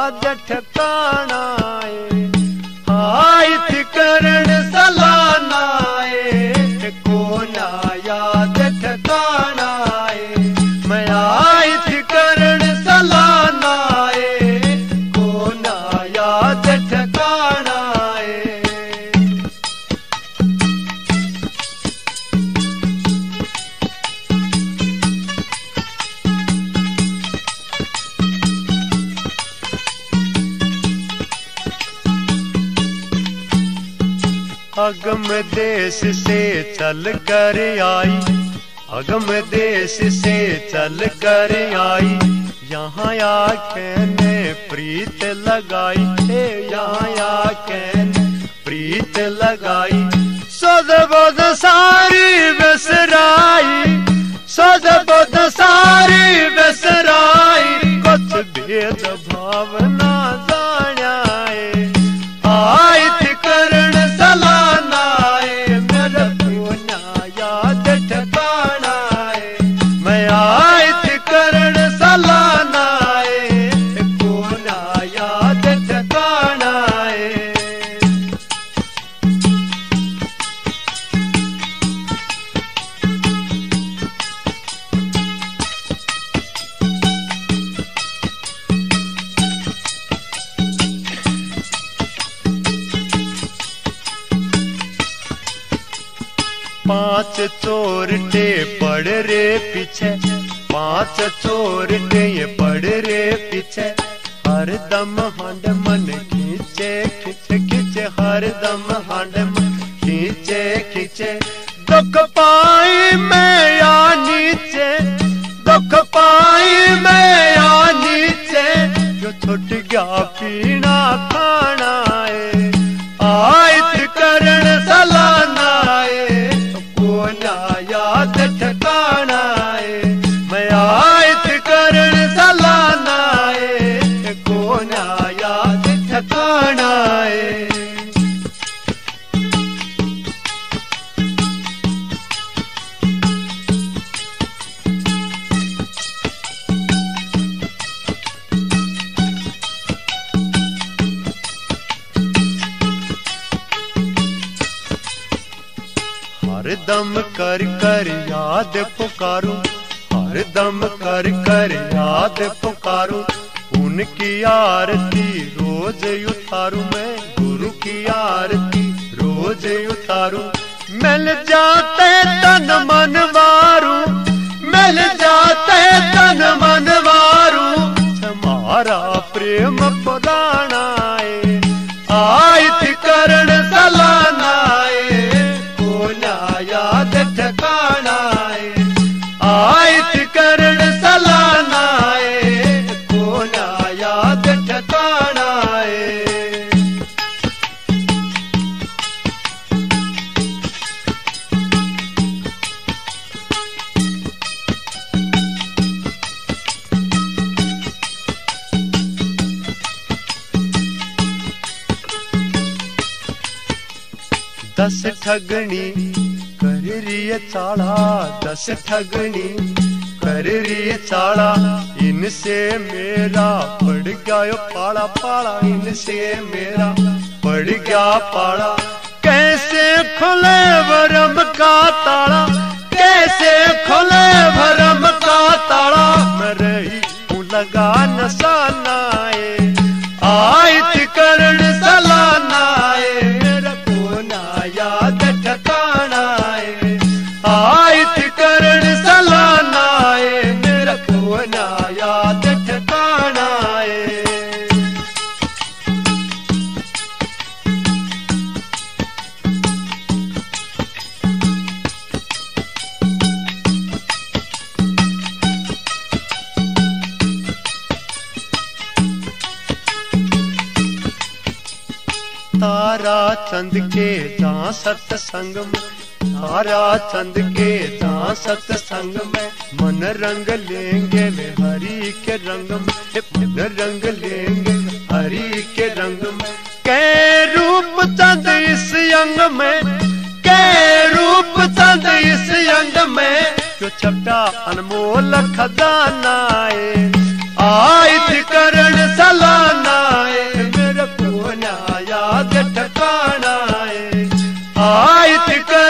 याद ठिकानाए आयत करण सलानाए को ना याद ठिकानाए मैं आयत करण सलानाए को ना याद ठिकानाए। अगम देश से चल कर आई अगम देश से चल कर आई यहाँ आके ने प्रीत लगाई यहाँ आके ने प्रीत लगाई सद बद सारी बसराई सद बद सारी बसराई कुछ भेद भावना जानाए आयत करण सलानाए मेरा को ना याद ठिकानाए मैं आयत करण सलानाए को ना याद ठिकानाए। पांच चोरटे पड़ रे पीछे पांच चोरटे पड़ रे पीछे हर दम हांड मन खींचे खींचे खींचे हर दम हांड मन खींचे खींचे दुख पाई मैं या नीचे दुख पाई मैं या नीचे जो छुट गया पीना खाना है आयत करण सलानाए ना याद ठिकानाए मैं आयत करण सलानाए को ना याद ठिकानाए। हर दम कर कर याद पुकारूं हर दम कर कर याद पुकारूं उनकी आरती रोज उतारूं मैं गुरु की आरती रोज उतारूं मिल जाते तन मन वारू मिल जाते तन मन वारू हमारा प्रेम पुरानाए आयत करण सलानाए याद ठिकानाए आयत करण सलानाए को ना याद ठिकानाए। दस ठगनी कर रिय चाला दस ठगनी कर रिय चाला इनसे मेरा पड़ गया पाला पाला इनसे मेरा पड़ गया पाला कैसे खुले भरम का ताला कैसे खुले भरम का ताला मैं रही हूँ लगा नसानाए आयत करण सलानाए मेरा को ना याद ठिकानाए आयत करण सलानाए मेरा को ना याद ठिकानाए। तारा चंद के जहाँ सत्संग में तारा चंद के जहाँ सत्संग में मन रंग लेंगे वे हरि के रंग में मन रंग लेंगे हरि के रंग में कै रूप चंद इस अंग में कै रूप चंद इस अंग में जो छपटा अनमोल खजाना है आयत करण सलाना आयत कर